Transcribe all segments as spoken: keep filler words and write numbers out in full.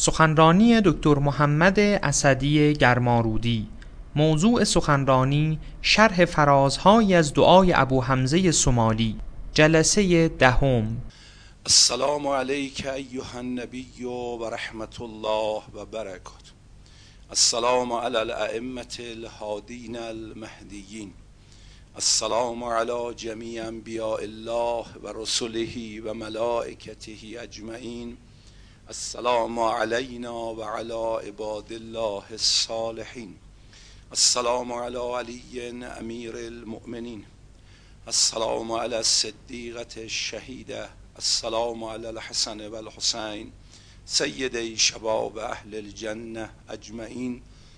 سخنرانی دکتر محمد اسدی گرمارودی. موضوع سخنرانی شرح فرازهایی از دعای ابو حمزه سمالی. جلسه دهم. السلام علیک ایها النبی و رحمت الله و برکاته. السلام علی الائمة الهادین المهدیین. السلام علی جمیع انبیاء الله و رسله و ملائکته اجمعین. السلام علینا و علی عباد الله الصالحین. السلام علی علی امیر المؤمنین. السلام علی الصدیقة الشهیده. السلام علی الحسن و الحسین سیدی شباب اهل الجنه اجمعین.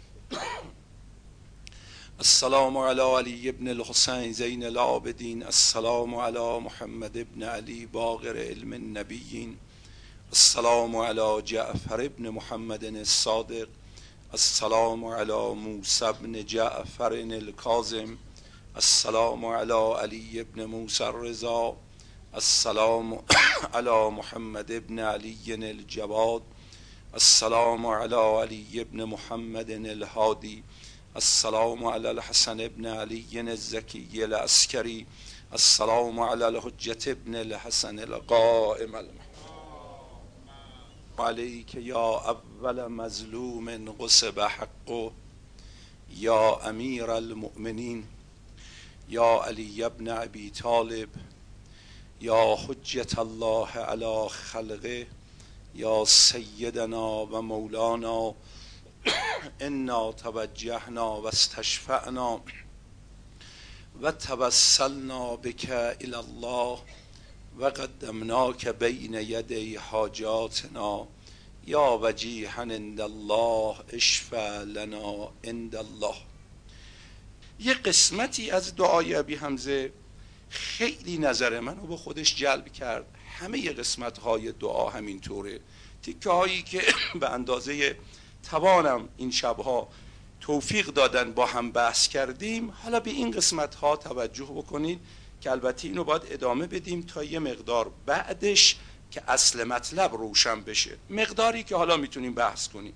السلام علی علی ابن الحسین زین العابدین. السلام علی محمد ابن علی باقر علم النبیین. السلام علی جعفر ابن محمد الصادق. السلام علی موسی ابن جعفر الکاظم. السلام علی علی ابن موسی الرضا. السلام علی محمد ابن علی الجواد. السلام علی علی ابن محمد الهادی. السلام علی الحسن ابن علی الزکی العسکری. السلام علی الحجة ابن الحسن القائم علیک یا اول مظلوم غصب حقه یا امیر المؤمنین یا علی ابن ابی طالب یا حجة الله علی خلقه یا سیدنا و مولانا. انا توجهنا و استشفعنا و توسلنا بک الی الله و قدمناک بین یدی حاجاتنا یا وجیها عند الله اشفع لنا عند الله. یه قسمتی از دعای ابی حمزه خیلی نظر منو به خودش جلب کرد. همه قسمت های دعا همینطوره، تیکه هایی که به اندازه توانم این شبها توفیق دادن با هم بحث کردیم. حالا به این قسمت ها توجه بکنید که البته اینو باید ادامه بدیم تا یه مقدار بعدش که اصل مطلب روشن بشه، مقداری که حالا میتونیم بحث کنیم.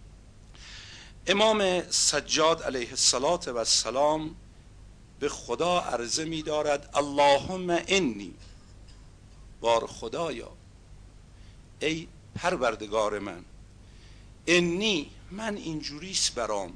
امام سجاد علیه السلام به خدا عرضه می دارد اللهم انی، بار خدایا، ای پروردگار من، انی، من اینجوریست برام،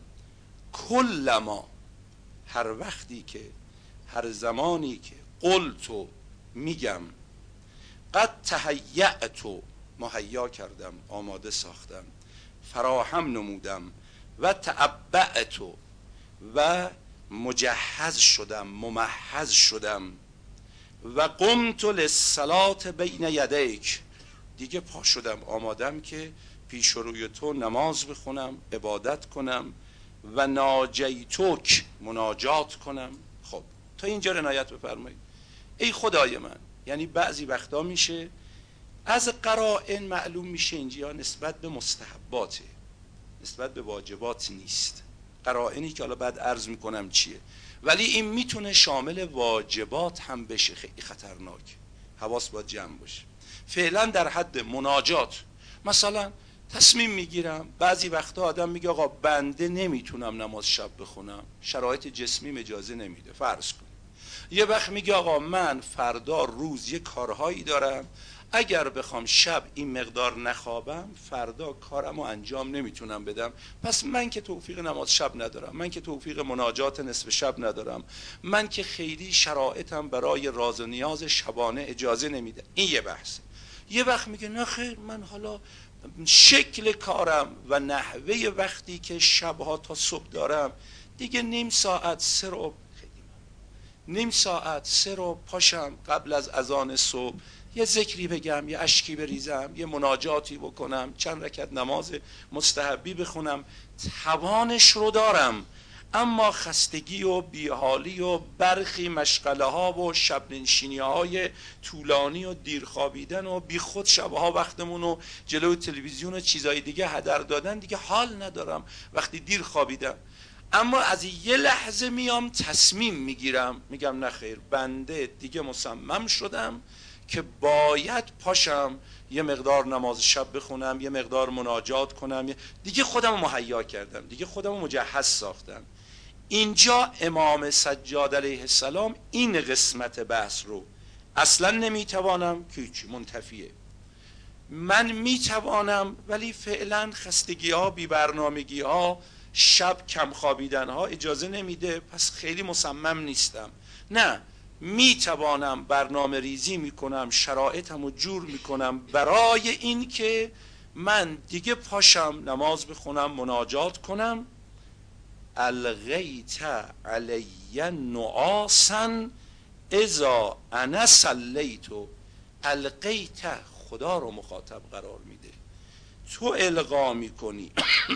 کلما، هر وقتی که، هر زمانی که، قلتو، میگم، قد تهیأتو، مهیا کردم، آماده ساختم، فراهم نمودم، و تعبأتو، و مجهز شدم، ممحض شدم، و قمت للصلاة بین یدیک، دیگه پا شدم، آمادم که پیش روی تو نماز بخونم، عبادت کنم، و ناجیتوک، مناجات کنم. خب تا اینجا عنایت بفرمایید. ای خدای من، یعنی بعضی وقتا میشه از قرائن معلوم میشه اینجا نسبت به مستحباته، نسبت به واجبات نیست. قرائنی که حالا بعد عرض میکنم چیه، ولی این میتونه شامل واجبات هم بشه. خیلی خطرناک، حواس باید جمع باشه. فعلا در حد مناجات، مثلا تصمیم میگیرم، بعضی وقتا آدم میگه آقا بنده نمیتونم نماز شب بخونم، شرایط جسمی اجازه نمیده، فرض کن. یه وقت میگه آقا من فردا روز یه کارهایی دارم، اگر بخوام شب این مقدار نخوابم فردا کارمو انجام نمیتونم بدم، پس من که توفیق نماز شب ندارم، من که توفیق مناجات نصف شب ندارم، من که خیلی شرایطم برای راز و نیاز شبانه اجازه نمیده. این یه بحث. یه وقت میگه نه خیر، من حالا شکل کارم و نحوه وقتی که شبها تا صبح دارم، دیگه نیم ساعت سه رو نیم ساعت سه رو پاشم قبل از اذان صبح یه ذکری بگم، یه اشکی بریزم، یه مناجاتی بکنم، چند رکعت نماز مستحبی بخونم، توانش رو دارم. اما خستگی و بیحالی و برخی مشغله ها و شب نشینی های طولانی و دیر خوابیدن و بی خود شبها وقتمون و جلوی تلویزیون و چیزای دیگه هدر دادن، دیگه حال ندارم وقتی دیر خوابیدم. اما از یه لحظه میام تصمیم میگیرم، میگم نخیر، بنده دیگه مصمم شدم که باید پاشم یه مقدار نماز شب بخونم، یه مقدار مناجات کنم، دیگه خودم مهیا کردم، دیگه خودم مجهز ساختم. اینجا امام سجاد علیه السلام این قسمت بحث رو اصلا نمیتوانم که هیچی منتفیه. من میتوانم ولی فعلا خستگی ها، بی برنامگی ها، شب کم خوابیدن ها اجازه نمیده، پس خیلی مصمم نیستم. نه، میتوانم برنامه ریزی میکنم، شرایطم رو جور میکنم برای این که من دیگه پاشم نماز بخونم، مناجات کنم. الغیت علی نعاسا اذا انا صلیتو. الغیت خدا رو مخاطب قرار میده، تو القا میکنی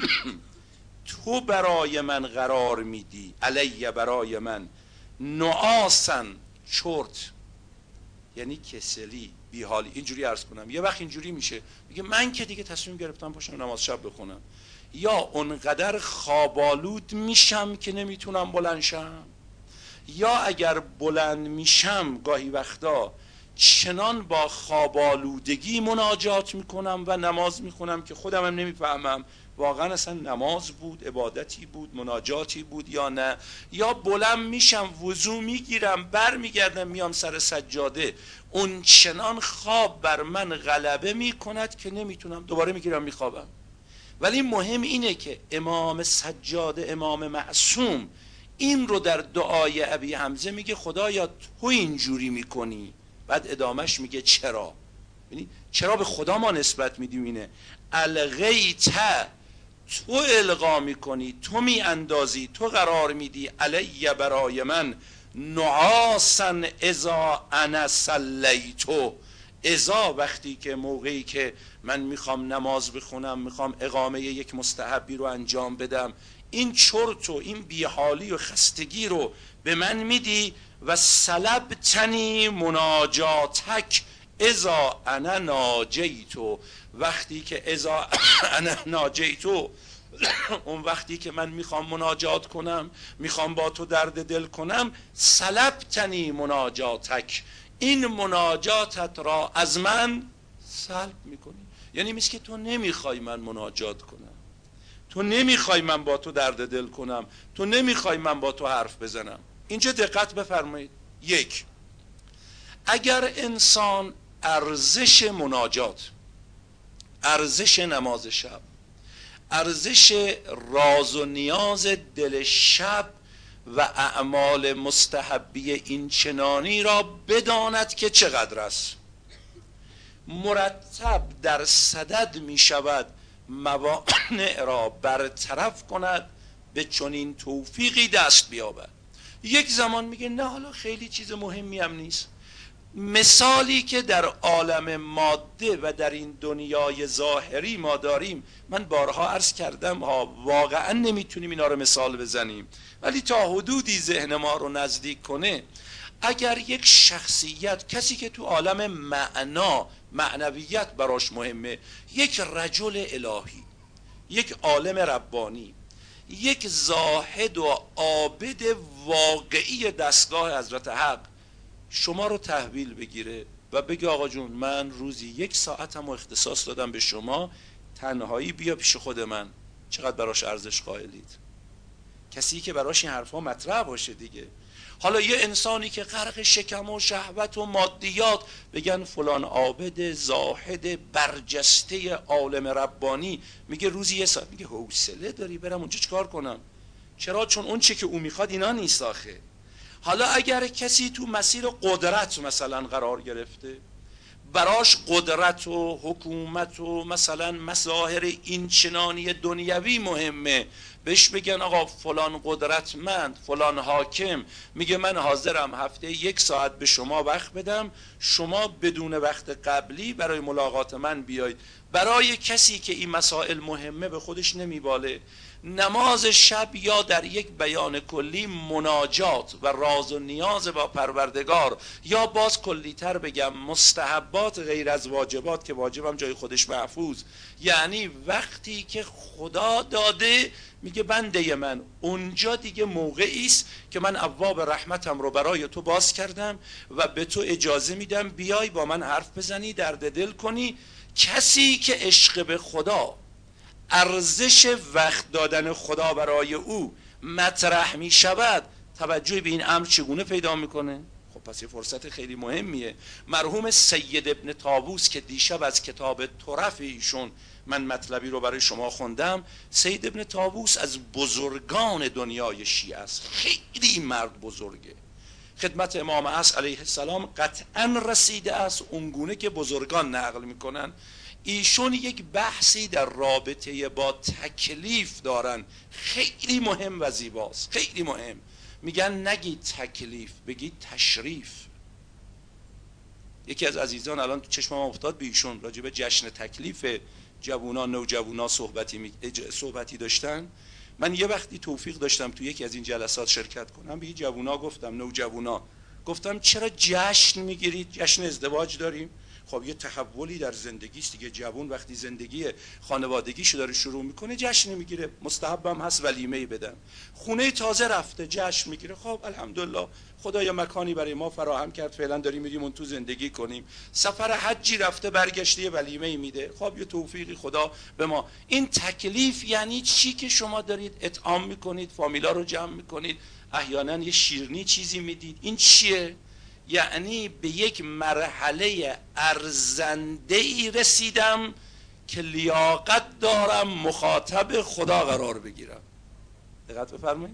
تو برای من قرار میدی، علی برای من، نعاسا چرت یعنی کسلی، بیحالی. اینجوری عرض کنم یه وقت اینجوری میشه میگه من که دیگه تصمیم گرفتم پاشم نماز شب بخونم، یا اونقدر خوابالود میشم که نمیتونم بلند شم، یا اگر بلند میشم گاهی وقتا چنان با خوابالودگی مناجات میکنم و نماز میخونم که خودم هم نمیفهمم واقعا اصلا نماز بود، عبادتی بود، مناجاتی بود یا نه. یا بلند میشم، وضو میگیرم، بر میگردم میام سر سجاده، اون چنان خواب بر من غلبه میکند که نمیتونم، دوباره میگیرم میخوابم. ولی مهم اینه که امام سجاد، امام معصوم، این رو در دعای ابی حمزه میگه خدایا تو اینجوری میکنی، بعد ادامش میگه چرا؟ یعنی چرا به خدا ما نسبت میدیم؟ اینه الغیت، تو القا میکنی، تو میاندازی، تو قرار میدی، علی برای من، نعاسا اذا انا صلیتو، اذا وقتی که موقعی که من میخوام نماز بخونم، میخوام اقامه یک مستحبی رو انجام بدم، این چرت و این بیحالی و خستگی رو به من میدی. و سلبتنی مناجاتک اذا انا ناجیتو، وقتی که اذا انا ناجیتو، اون وقتی که من میخوام مناجات کنم، میخوام با تو درد دل کنم، سلبتنی مناجاتک، این مناجاتت را از من سلب میکنی. یعنی مثل که تو نمیخوای من مناجات کنم، تو نمیخوای من با تو درد دل کنم، تو نمیخوای من با تو حرف بزنم. اینجا دقت بفرمایید. یک، اگر انسان ارزش مناجات، ارزش نماز شب، ارزش راز و نیاز دل شب و اعمال مستحبی این چنانی را بداند که چقدر است، مرتب در صدد می شود موانع را برطرف کند، به چنین توفیقی دست بیابد. یک زمان میگه نه حالا خیلی چیز مهمی هم نیست. مثالی که در عالم ماده و در این دنیای ظاهری ما داریم، من بارها عرض کردم ها، واقعا نمیتونیم اینا رو مثال بزنیم، ولی تا حدودی ذهن ما رو نزدیک کنه. اگر یک شخصیت، کسی که تو عالم معنا، معنویت براش مهمه، یک رجل الهی، یک عالم ربانی، یک زاهد و عابد واقعی دستگاه حضرت حق شما رو تحویل بگیره و بگه آقا جون من روزی یک ساعتم اختصاص دادم به شما، تنهایی بیا پیش خود من، چقدر براش ارزش قائلید؟ کسی که براش این حرفا مطرح باشه دیگه. حالا یه انسانی که غرق شکم و شهوت و مادیات، بگن فلان عابد زاهد برجسته عالم ربانی، میگه روزی یه ساعت، میگه حوصله داری برم اونجا چیکار کنم؟ چرا؟ چون اون چه که او میخواد اینا نیست آخه. حالا اگر کسی تو مسیر قدرت مثلا قرار گرفته، براش قدرت و حکومت و مثلا مظاهر این چنانی دنیوی مهمه، بهش بگن آقا فلان قدرتمند، فلان حاکم میگه من حاضرم هفته یک ساعت به شما وقت بدم، شما بدون وقت قبلی برای ملاقات من بیایید. برای کسی که این مسائل مهمه به خودش نمیباله، نماز شب یا در یک بیان کلی مناجات و راز و نیاز با پروردگار، یا باز کلیتر بگم مستحبات غیر از واجبات که واجبم جای خودش محفوظ، یعنی وقتی که خدا داده میگه بنده من اونجا دیگه موقعی است که من ابواب رحمتم رو برای تو باز کردم و به تو اجازه میدم بیای با من حرف بزنی، درد دل کنی. کسی که عشق به خدا، ارزش وقت دادن خدا برای او مطرح می شود، توجه به این امر چگونه پیدا میکنه؟ خب پس یه فرصت خیلی مهمیه. مرحوم سید ابن طاووس که دیشب از کتاب طرف ایشون من مطلبی رو برای شما خوندم، سید ابن طاووس از بزرگان دنیای شیعه است، خیلی مرد بزرگه، خدمت امام عصر علیه السلام قطعا رسیده است اونگونه که بزرگان نقل میکنن. ایشون یک بحثی در رابطه با تکلیف دارن، خیلی مهم و زیباست، خیلی مهم. میگن نگید تکلیف، بگید تشریف. یکی از عزیزان الان تو چشمم افتاد به ایشون راجع به جشن تکلیف جوونا نوجوانا صحبتی می... صحبتی داشتن. من یه وقتی توفیق داشتم تو یکی از این جلسات شرکت کنم، به این جوونا گفتم، نوجوانا، گفتم چرا جشن میگیرید؟ جشن ازدواج داریم. خب یه تحولی در زندگی است دیگه. جوون وقتی زندگی خانوادگیشو داره شروع میکنه جشن میگیره، مستحبم هست ولیمه بدن. خونه تازه رفته جشن میگیره. خب الحمدلله خدا یه مکانی برای ما فراهم کرد، فعلا داریم میریم اون تو زندگی کنیم. سفر حجی رفته برگشته یه ولیمه میده. خب یه توفیقی خدا به ما. این تکلیف یعنی چی که شما دارید اطعام میکنید، فامیلا رو جمع میکنید، احیانا یه شیرینی چیزی میدید. این چیه؟ یعنی به یک مرحله ارزنده‌ای رسیدم که لیاقت دارم مخاطب خدا قرار بگیرم. دقت بفرمایید.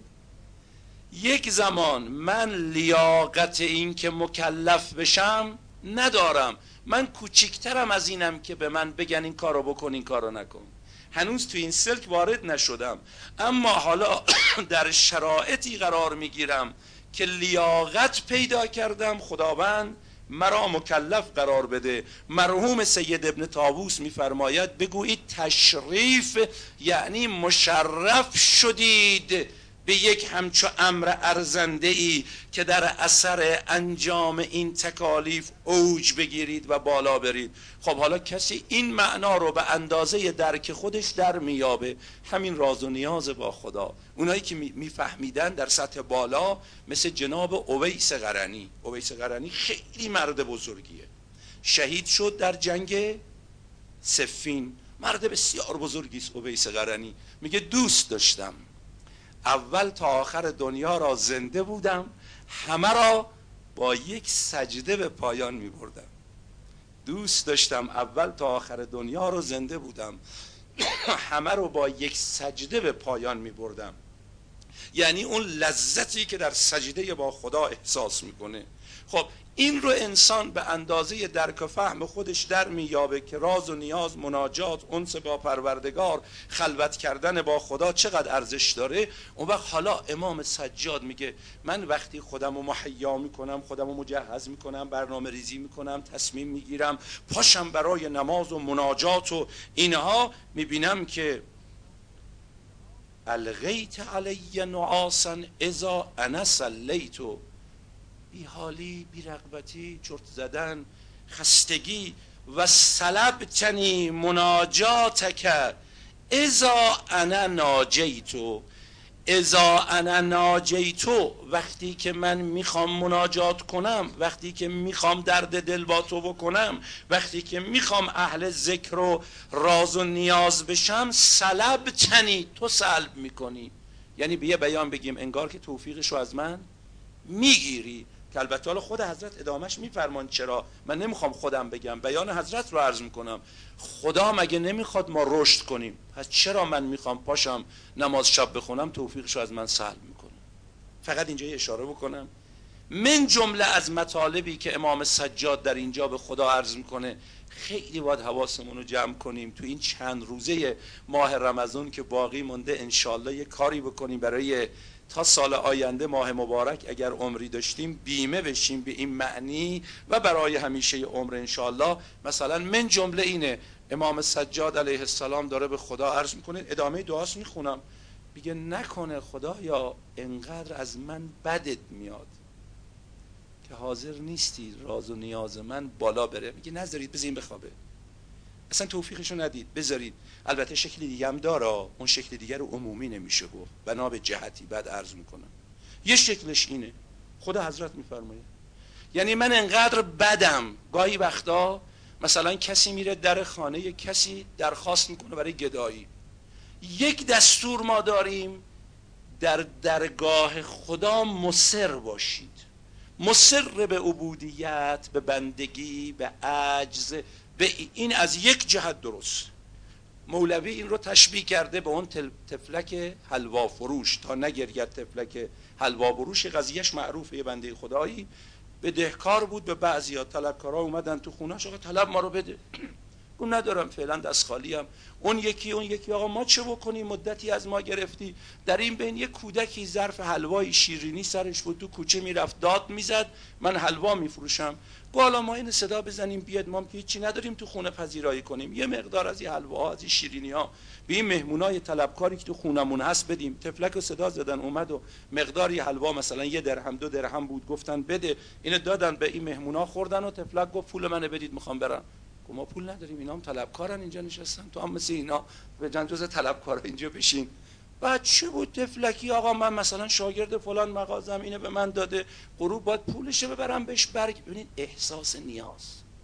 یک زمان من لیاقت این که مکلف بشم ندارم، من کوچکترم از اینم که به من بگن این کارو بکن این کارو نکن. هنوز تو این سلک وارد نشدم، اما حالا در شرایطی قرار میگیرم که لیاقت پیدا کردم خداوند مرا مکلف قرار بده. مرحوم سید ابن طاووس میفرماید بگویید تشریف یعنی مشرف شدید به یک همچو امر ارزنده ای که در اثر انجام این تکالیف اوج بگیرید و بالا برید. خب حالا کسی این معنا رو به اندازه درک خودش در میابه، همین راز و نیاز با خدا. اونایی که میفهمیدن در سطح بالا مثل جناب اویس قرنی. اویس قرنی خیلی مرد بزرگیه، شهید شد در جنگ صفین، مرد بسیار بزرگی است اویس قرنی. میگه دوست داشتم اول تا آخر دنیا را زنده بودم، همه را با یک سجده به پایان می بردم. دوست داشتم اول تا آخر دنیا را زنده بودم، همه رو با یک سجده به پایان می بردم. یعنی اون لذتی که در سجده با خدا احساس میکنه. خب این رو انسان به اندازه درک و فهم خودش در میابه که راز و نیاز، مناجات، انس با پروردگار، خلوت کردن با خدا چقدر ارزش داره. اون وقت حالا امام سجاد میگه من وقتی خودم رو مهیا میکنم، خودم رو مجهز میکنم، برنامه ریزی میکنم، تصمیم میگیرم، پاشم برای نماز و مناجات و اینها، میبینم که الغیت علی نعاسا اذا انا صلیت. بی حالی، بی رغبتی، چرت زدن، خستگی. و سلبتنی مناجاتک اذا انا ناجیتو. اذا انا ناجیتو، وقتی که من میخوام مناجات کنم، وقتی که میخوام درد دل با تو بکنم، وقتی که میخوام اهل ذکر و راز و نیاز بشم، سلبتنی، تو سلب میکنی. یعنی به یه بیان بگیم انگار که توفیقش رو از من میگیری. که البته حالا خود حضرت ادامش میفرمان چرا، من نمیخوام خودم بگم، بیان حضرت رو عرض میکنم. خدا مگه نمیخواد ما رشد کنیم؟ پس چرا من میخوام پاشم نماز شب بخونم توفیقشو از من سلب میکنه؟ فقط اینجا اشاره بکنم من جمله از مطالبی که امام سجاد در اینجا به خدا عرض میکنه، خیلی باید حواسمون رو جمع کنیم تو این چند روزه ماه رمضان که باقی مونده. انشالله یه کاری بکنیم برای تا سال آینده ماه مبارک اگر عمری داشتیم بیمه بشیم به این معنی و برای همیشه عمر انشالله. مثلا من جمله اینه، امام سجاد علیه السلام داره به خدا عرض میکنه، ادامه دعاست میخونم، میگه نکنه خدا یا انقدر از من بدت میاد که حاضر نیستی راز و نیاز من بالا بره. میگه نذارید بذارید بخوابه، اصلا توفیقشو ندید، بذارید. البته شکل دیگه هم داره، اون شکل دیگه رو عمومی نمیشه گفت، بنا به جهتی بعد عرض میکنم. یه شکلش اینه، خدا حضرت میفرمایه یعنی من انقدر بدم گاهی وقتا مثلا کسی میره در خانه کسی درخواست میکنه برای گدایی. یک دستور ما داریم، در درگاه خدا مصر باشید، مصر به عبودیت، به بندگی، به عجز، به این از یک جهت درست. مولوی این رو تشبیه کرده به اون تفلک حلوا فروش، تا نگرید تفلک حلوا فروش. قضیهش معروفه. یه بنده خدایی بدهکار بود به بعضیا، طلبکارا اومدن تو خونه‌اش، آقا طلب ما رو بده. گفت ندارم فعلا، دست خالی ام. اون یکی اون یکی آقا ما چه بکنیم، مدتی از ما گرفتی. در این بین یک کودکی ظرف حلوای شیرینی سرش بود، تو کوچه میرفت داد میزد من حلوا میفروشم. گفت حالا ما این صدا بزنیم بیاد، ما که هیچی نداریم تو خونه پذیرایی کنیم، یه مقدار از این حلواها از این شیرینی ها به این مهمونای طلبکاری که تو خونمون هست بدیم. تفلک صدا زدن اومد و مقداری حلوا مثلا یه درهم دو درهم بود، گفتن بده، اینو دادن به این مهمونا خوردن و تفلک گفت پول منو بدید میخوام برم. ما پول نداریم، اینا هم طلبکارن اینجا نشستن، تو هم مثل اینا به جن جز طلبکارا اینجا بشین. بعد چه بود تفلکی، آقا من مثلا شاگرد فلان مغازم اینو به من داده، غروب باید پولشو ببرم بهش برگ. ببینید احساس نیاز،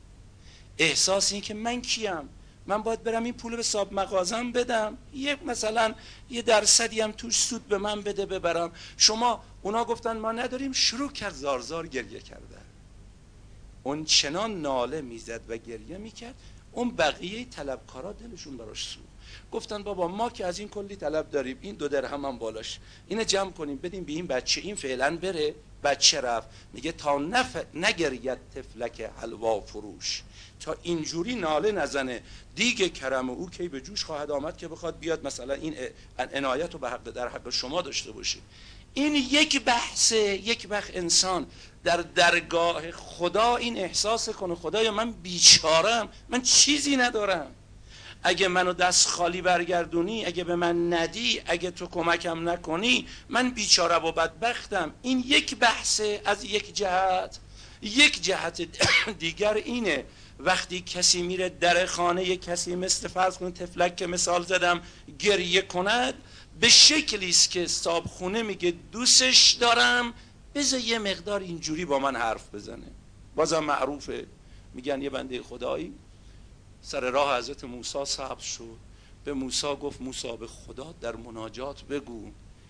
احساس این که من کیم، من باید برم این پول به صاحب مغازم بدم، یه مثلا یه درصدی هم توش سود به من بده ببرم. شما اونا گفتن ما نداریم، شروع کرد زارزار گریه کردن. اون چنان ناله میزد و گریه میکرد، اون بقیه طلبکارا دلشون براش سوخت. گفتن بابا ما که از این کلی طلب داریم، این دو درهم هم بالاش، اینو جمع کنیم بدیم به این بچه، این فعلا بره. بچه رفت. میگه تا نف... نگرید تفلک حلوا فروش، تا اینجوری ناله نزنه دیگه کرم او کی به جوش خواهد آمد که بخواد بیاد مثلا این عنایت رو به حق در حق شما داشته باشه. این یک بحثه. یک وقت انسان در درگاه خدا این احساس کنه خدایا من بیچارم، من چیزی ندارم، اگه منو دست خالی برگردونی، اگه به من ندی، اگه تو کمکم نکنی، من بیچاره و بدبختم. این یک بحثه از یک جهت. یک جهت دیگر اینه وقتی کسی میره در خانه کسی، مثل فرض کن تفلک که مثال زدم، گریه کند، به شکلی است که صاحب خونه میگه دوستش دارم، بذار یه مقدار اینجوری با من حرف بزنه. بازم معروفه، میگن یه بنده خدایی سر راه حضرت موسی سبز شد، به موسی گفت موسی به خدا در مناجات بگو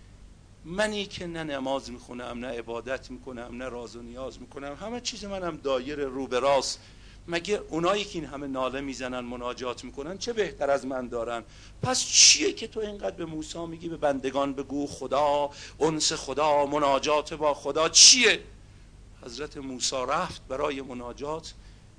منی که نه نماز میخونم، نه عبادت میکنم، نه راز و نیاز میکنم، همه چیز منم دایر رو به راست، مگه اونایی که این همه ناله میزنن مناجات میکنن چه بهتر از من دارن؟ پس چیه که تو اینقدر به موسی میگی به بندگان بگو خدا، انس خدا، مناجات با خدا چیه؟ حضرت موسی رفت برای مناجات،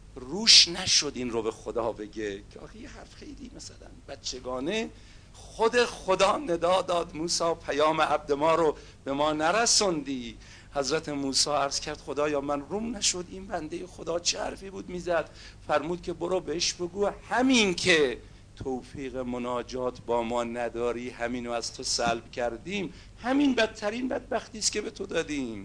روش نشد این رو به خدا بگه که آخه یه حرف خیلی مثلا بچگانه. خود خدا ندا داد موسی پیام عبد ما رو به ما نرسوندی. حضرت موسی عرض کرد خدایا من روم نشد این بنده خدا چه حرفی بود میزد. فرمود که برو بهش بگو همین که توفیق مناجات با ما نداری، همینو از تو سلب کردیم، همین بدترین بدبختی است که به تو دادیم.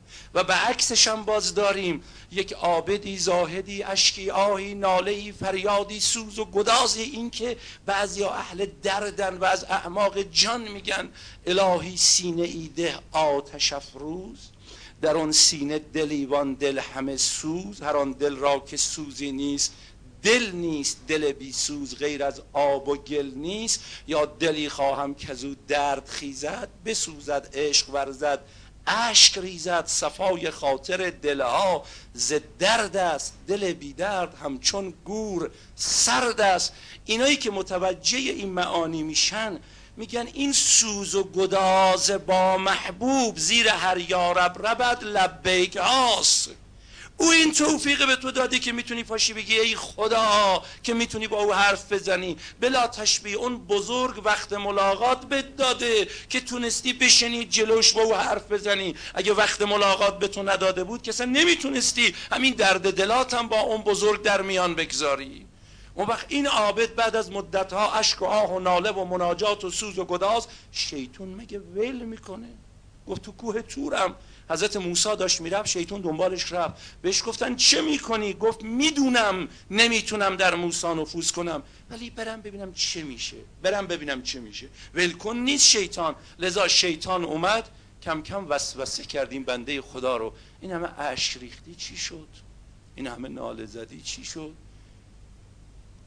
و به عکسش هم باز داریم یک عابدی، زاهدی، اشکی، آهی، نالهی، فریادی، سوز و گدازی. این که بعضی اهل دردن و از اعماق جان میگن الهی سینه ای ده آتش افروز، در آن سینه دلیوان دل همه سوز، هر آن دل را که سوزی نیست دل نیست، دل بی سوز غیر از آب و گل نیست. یا دلی خواهم که زو درد خیزد، بسوزد عشق ورزد اشک ریزد، صفای خاطر دلها ز درد است، دل بی درد همچون گور سرد است. اینایی که متوجه این معانی میشن میگن این سوز و گداز با محبوب زیر هر یارب ربد لبیک هاست. او این توفیق به تو داده که میتونی پاشی بگی ای خدا، که میتونی با او حرف بزنی بلا تشبیه. اون بزرگ وقت ملاقات بهت داده که تونستی بشینی جلوش با او حرف بزنی. اگه وقت ملاقات به تو نداده بود که اصلا نمیتونستی همین درد دلات هم با اون بزرگ در میان بگذاری. اون وقت این عابد بعد از مدتها اشک و آه و ناله و مناجات و سوز و گداز، شیطون مگه ول میکنه؟ گفت تو کوه تورم حضرت موسی داشت میرفت، شیطون دنبالش رفت، بهش گفتن چه میکنی؟ گفت میدونم نمیتونم در موسی نفوذ کنم، ولی برم ببینم چه میشه، برم ببینم چه میشه. ولکن نیست شیطان. لذا شیطان اومد کم کم وسوسه کردیم بنده خدا رو. این همه اشک ریختی چی شد؟ این همه ناله زدی چی شد؟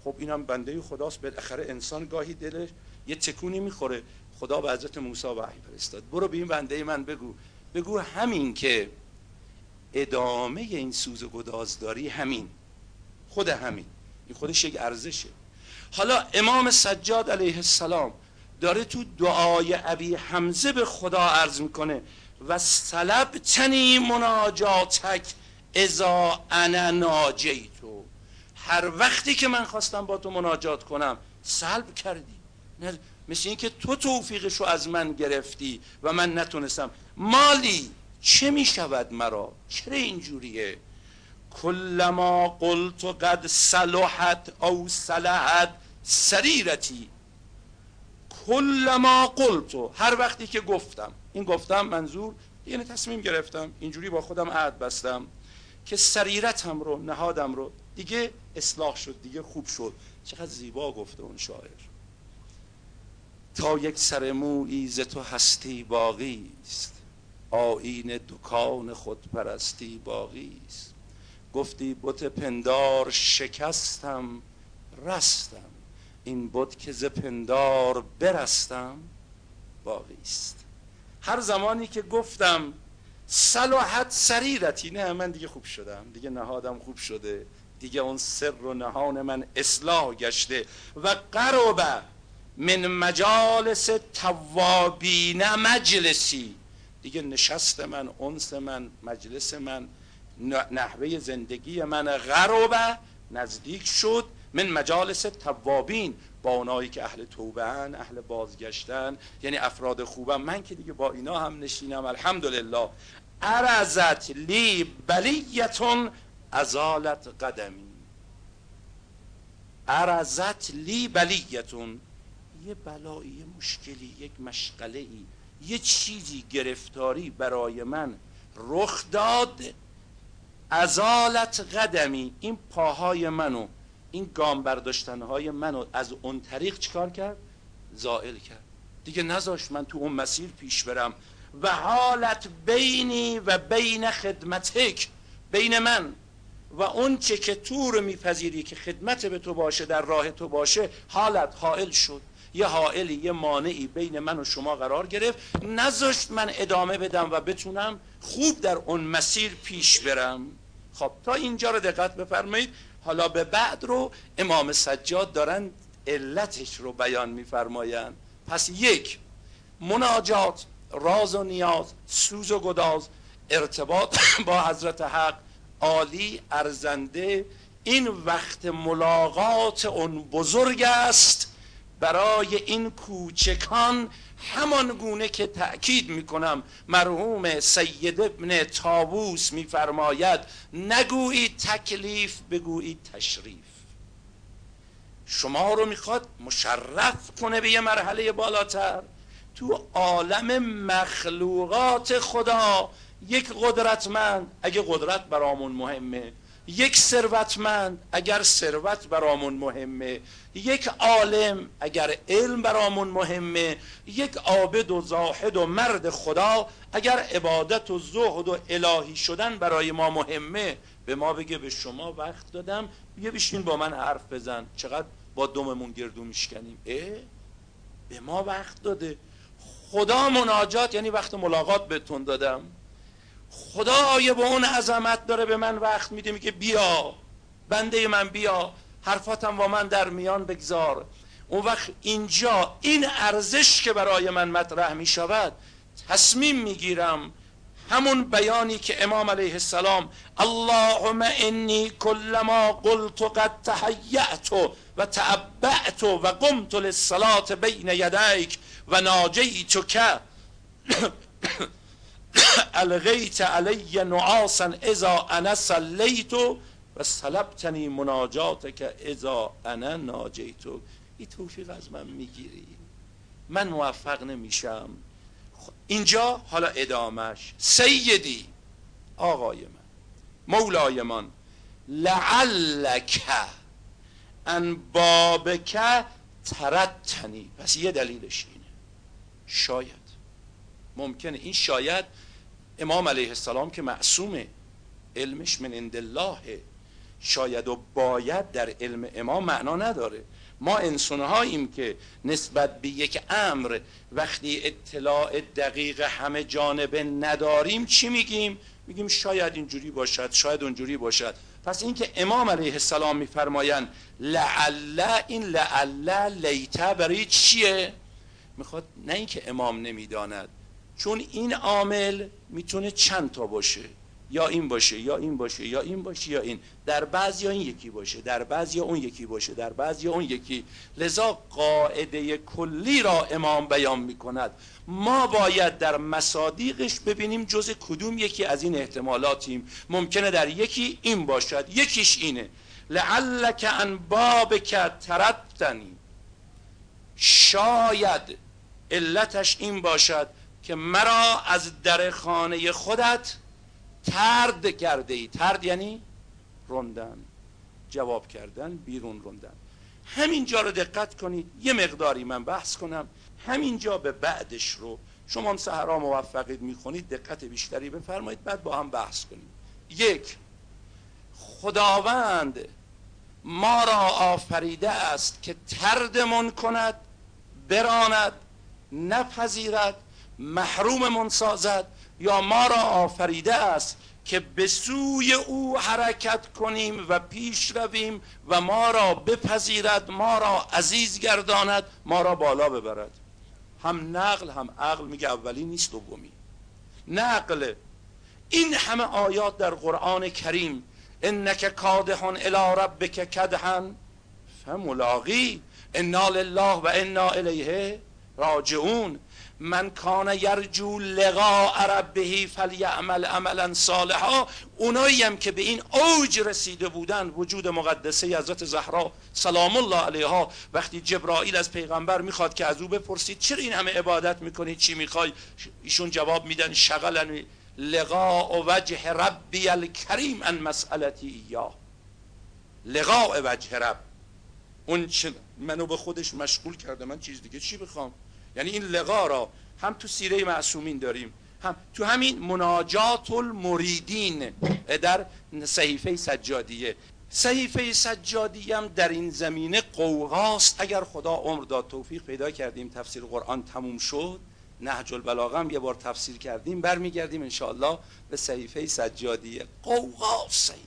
خب اینم بنده خداست، بالاخره انسان گاهی دلش یه تکونی میخوره. خدا به حضرت موسی وحی فرستاد، برو به این بنده من بگو بگو همین که ادامه این سوز و گدازداری همین، خود همین، این خودش یک ارزشه. حالا امام سجاد علیه السلام داره تو دعای ابی حمزه به خدا عرض میکنه و سلبتنی مناجاتک اذا انا ناجیتو، هر وقتی که من خواستم با تو مناجات کنم سلب کردی، مثل این که تو توفیقشو از من گرفتی و من نتونستم. مالی چه میشود مرا، چرا اینجوریه؟ کلما قلت قد صلحت او صلحت سریرتی، کلما قلت، هر وقتی که گفتم، این گفتم منظور یعنی تصمیم گرفتم، اینجوری با خودم عهد بستم که سریرتم رو، نهادم رو دیگه اصلاح شد، دیگه خوب شد. چقدر زیبا گفته اون شاعر. تا یک سر مویی ز تو هستی باقی است، آیین دکان خود پرستی باقی است. گفتی بت پندار شکستم رستم، این بت که ز پندار برستم باقی است. هر زمانی که گفتم صلحت سریرتی، نه من دیگه خوب شدم، دیگه نهادم خوب شده، دیگه اون سر و نهان من اصلاح گشته. و قرب من مجالس توابین مجلسی، دیگه نشست من، انس من، مجلس من، نحوه زندگی من قرب نزدیک شد، من مجالس توابین، با اونایی که اهل توبهن، اهل بازگشتن، یعنی افراد خوبم. من که دیگه با اینا هم نشینم الحمدلله. ارزت لی بلیتون ازالت قدمی، ارزت لی بلیتون، یه بلایی، یه مشکلی، یک مشغله‌ای، یه چیزی، گرفتاری برای من رخ داد. ازالت قدمی، این پاهای منو، این گام برداشتنهای منو از اون طریق چیکار کرد؟ زائل کرد، دیگه نذاشت من تو اون مسیر پیش برم. و حالت بینی و بین خدمتک، بین من و اون چه که تو رو میپذیری که خدمت به تو باشه، در راه تو باشه، حالت حائل شد، یه حائلی، یه مانعی بین من و شما قرار گرفت، نذاشت من ادامه بدم و بتونم خوب در اون مسیر پیش برم. خب تا اینجا رو دقت بفرمایید. حالا به بعد رو امام سجاد دارن علتش رو بیان میفرمایند. پس یک، مناجات، راز و نیاز، سوز و گداز، ارتباط با حضرت حق عالی ارزنده، این وقت ملاقات اون بزرگ است. برای این کوچکان همان گونه که تأکید میکنم مرحوم سید ابن طاووس میفرماید نگویید تکلیف، بگویید تشریف. شما رو میخواد مشرف کنه به یه مرحله بالاتر. تو عالم مخلوقات خدا یک قدرتمند، اگه قدرت برامون مهمه، یک ثروتمند اگر ثروت برامون مهمه، یک عالم اگر علم برامون مهمه، یک عابد و زاهد و مرد خدا اگر عبادت و زهد و الهی شدن برای ما مهمه، به ما بگه به شما وقت دادم، بیا بشین با من حرف بزن. چقدر با دممون گردو میشکنیم. اه به ما وقت داده. خدا مناجات یعنی وقت ملاقات بهتون دادم. خدا آیه با اون عظمت داره به من وقت میده، میگه بیا بنده من، بیا حرفاتم با من در میان بگذار. اون وقت اینجا این ارزش که برای من مطرح میشود، تصمیم میگیرم همون بیانی که امام علیه السلام اللهم انی کلما قلت قد تهیأت و تعبأت و قمت للصلاة بین یدیک و ناجیتک الغیت علی نعاسا اذا انا صلیت و سلبتنی مناجاتک اذا انا ناجیت. این توفیق از من میگیری، من موفق نمیشم. اینجا حالا ادامش، سیدی آقای من، مولای من، لعلک ان بابک ترتنی. پس یه دلیلش اینه، شاید ممکنه این شاید امام علیه السلام که معصومه، علمش من عند الله، شاید و باید در علم امام معنا نداره. ما انسان‌هاییم که نسبت به یک امر وقتی اطلاع دقیق همه جانبه نداریم چی میگیم؟ میگیم شاید اینجوری باشد، شاید اونجوری باشد. پس این که امام علیه السلام میفرمایند لعل، این لعل لیته برای چیه؟ میخواد نه اینکه امام نمیداند، چون این عامل میتونه چند تا باشه، یا این باشه یا این باشه یا این باشه یا این، در بعضی این یکی باشه، در بعضی اون یکی باشه، در بعضی اون یکی. لذا قاعده کلی را امام بیان میکند. ما باید در مصادیقش ببینیم جز کدوم یکی از این احتمالاتیم. ممکنه در یکی این باشد، یکیش اینه لعلک عن بابک تردنی، شاید علتش این باشد که مرا از در خانه خودت ترد کرده ای. ترد یعنی روندن، جواب کردن، بیرون روندن. همینجا رو دقت کنید، یه مقداری من بحث کنم، همینجا به بعدش رو شما سحرا موفقید میخونید دقت بیشتری بفرمایید، بعد با هم بحث کنید. یک، خداوند ما را آفریده است که تردمون کند، براند، نپذیرد، محروممون سازد، یا ما را آفریده است که به سوی او حرکت کنیم و پیش رویم و ما را بپذیرد، ما را عزیز گرداند، ما را بالا ببرد. هم نقل هم عقل میگه اولی نیست دومی. نقل این همه آیات در قرآن کریم، انک کادح الی ربک کدحا فملاقی، انا لله و انا الیه راجعون، من کان یرجو لقاء ربه فلیعمل عملا صالحا. اونایی هم که به این اوج رسیده بودن، وجود مقدسه حضرت زهرا سلام الله علیها، وقتی جبرائیل از پیغمبر میخواد که از او بپرسید چرا این همه عبادت میکنید، چی میخوای، ایشون جواب میدن شغلنی لقاء وجه ربی الکریم ان مسئلتی ایاه. لقاء وجه رب، اون چه منو به خودش مشغول کرده، من چیز دیگه چی بخوام. یعنی این لقا را هم تو سیره معصومین داریم، هم تو همین مناجات المریدین در صحیفه سجادیه. صحیفه سجادیه هم در این زمینه قوقاست. اگر خدا عمر داد توفیق پیدا کردیم تفسیر قرآن تموم شد، نهج البلاغه هم یه بار تفسیر کردیم، برمیگردیم انشاءالله به صحیفه سجادیه. قوقاست صحیفه.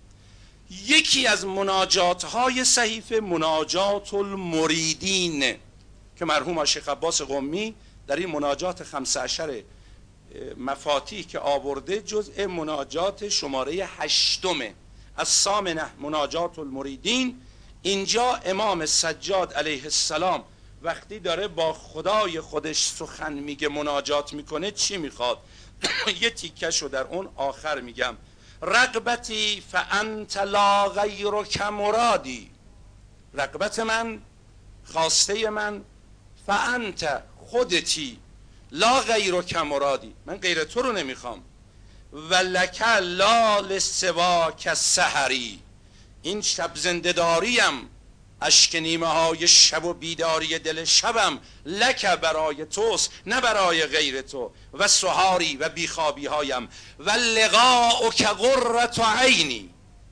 یکی از مناجات های صحیفه مناجات المریدین که مرحوم شیخ عباس قمی در این مناجات خمسه عشر مفاتیح که آورده جزء مناجات شماره هشتمه از سامنه مناجات المریدین. اینجا امام سجاد علیه السلام وقتی داره با خدای خودش سخن میگه، مناجات میکنه، چی میخواد؟ یه تیکشو در اون آخر میگم، رغبتی فانت لا غیرک مرادی، رغبت من، خواسته من، فانت خودتی، لا غیرک مرادی، من غیر تو رو نمیخوام، و لک لا لسواک سحری، این شب زنده داریم، اشک نیمه های شب و بیداری دل شبم لک برای توست نه برای غیر تو، و سحاری و بیخوابی هایم، و لقاؤک قرة عینی،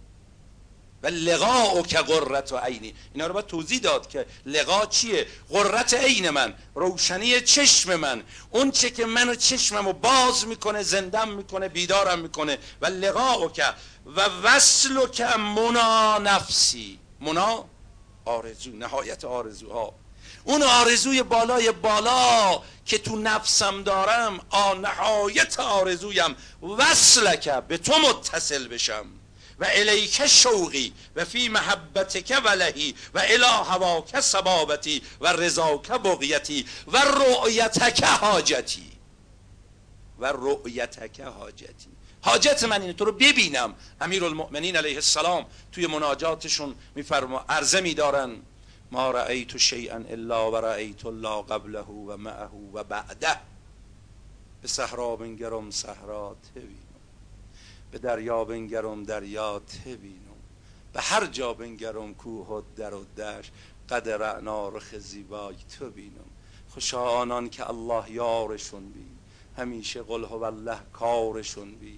و لقاؤک قرة عینی. اینا رو باید توضیح داد که لقا چیه؟ قرة عین من، روشنی چشم من، اون چه که منو چشممو باز میکنه، زندم میکنه، بیدارم میکنه. و لقاؤک و وصلک منا نفسی، منا آرزو، نهایت آرزوها، اون آرزوی بالای بالا که تو نفسم دارم، آ نهایت آرزویم، وصلک به تو متصل بشم، و الیک شوقی و فی محبتک ولهی و الی هواک صبابتی و رضاک بغیتی و رؤیتک حاجتی، و رؤیتک حاجتی. حاجت من اینه تو رو ببینم. امیرالمؤمنین علیه السلام توی مناجاتشون میفرما عرضه میدارن ما رأیت شیئا الا و رأیت الله قبله و معه و بعده، به صحرا بنگرم صحرا تبینم، به دریا بنگرم دریا تبینم، به هر جا بنگرم کوه و در و دشت قد رعنا رخ زیبای تو بینم. خوشا آنان که الله یارشون بی، همیشه قل هو الله کارشون بی.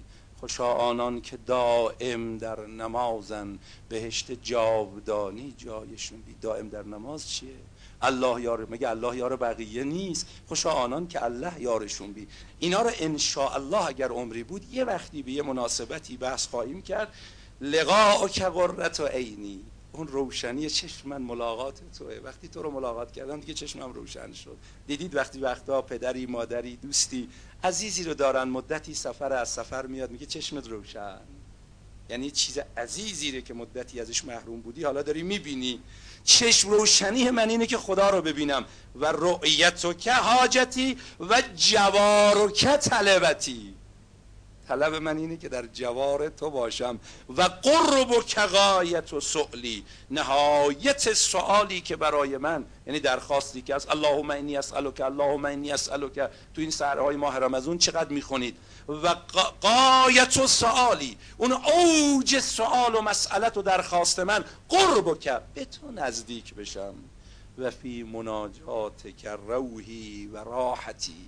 خوشا آنان که دائم در نمازن، بهشت جاودانی جایشون بی. دائم در نماز چیه؟ الله یار، مگه الله یار بقیه نیست؟ خوشا آنان که الله یارشون بی. اینا رو ان شاء الله اگر عمری بود یه وقتی به یه مناسبتی بحث خواهیم کرد. لقاء که قرة عینی، اون روشنی چشم من ملاقات توه. وقتی تو رو ملاقات کردم دیگه چشمم روشن شد. دیدید وقتی وقتا پدری مادری دوستی عزیزی رو دارن، مدتی سفر از سفر میاد میگه چشمت روشن، یعنی چیز عزیزی رو که مدتی ازش محروم بودی حالا داری میبینی. چشم روشنی من اینه که خدا رو ببینم. و رؤیت که حاجتی و جوار که طلبتی، طلب من اینه که در جوار تو باشم. و قرب که غایت و سؤلی، نهایت سؤالی که برای من، یعنی درخواستی که از اللهم انی اسألک، اللهم انی اسألک. تو این سحرهای ماه رمضان چقدر میخونید؟ و غایت و سؤالی، اون اوج سؤال و مسئلت و درخواست من، قرب که به تو نزدیک بشم. و فی مناجات که روحی و راحتی،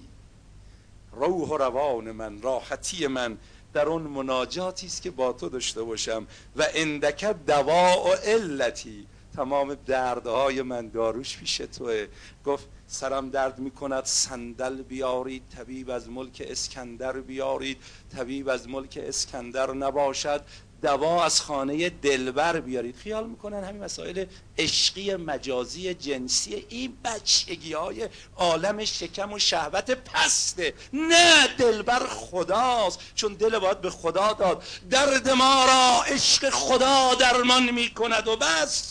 روح و روان من، راحتی من در اون مناجاتی است که با تو داشته باشم. و عندک دواء علتی، تمام دردهای من داروش پیش توه. گفت سرم درد میکند صندل بیارید، طبیب از ملک اسکندر بیارید. طبیب از ملک اسکندر نباشد، دوا از خانه دلبر بیارید. خیال میکنن همین مسائل عشقی مجازی جنسی این بچگی های عالم شکم و شهوت پسته. نه، دلبر خداست، چون دل باید به خدا داد. درد ما را عشق خدا درمان میکند و بس.